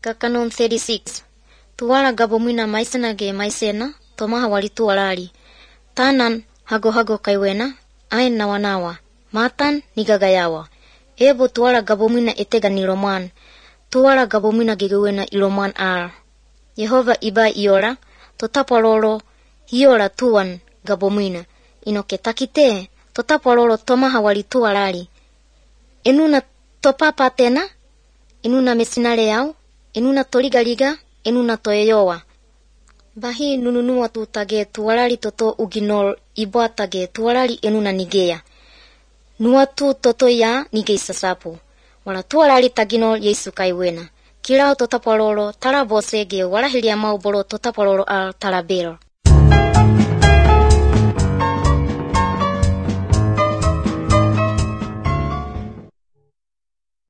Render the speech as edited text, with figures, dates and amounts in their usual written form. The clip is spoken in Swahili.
Kakanon 36. Tuwala gabomwina maisena ge maisena, tomaha wali tuwalali. Tanan hago kaiwena, ain nawanawa. Matan nigagayawa. Ebo tuwala gabomwina etega niloman. Tuwala gabomwina gegewena iloman ar. Yehova iba iora, totapalolo, hiora tuwan gabomwina. Inoke takite, totapalolo tomaha wali tuwalali. Enuna topapa tena, enuna mesinale yao, enuna toligaliga, enuna toeyowa. Bahi nununua tutage tuwalali toto uginol ibwa tage tuwalali enuna nigeya. Nuatu toto ya nige sasapu. Wala tuwalali taginol Yesu kaiwena. Kilao totapalolo talabosege wala hilia maubolo totapalolo al talabelo.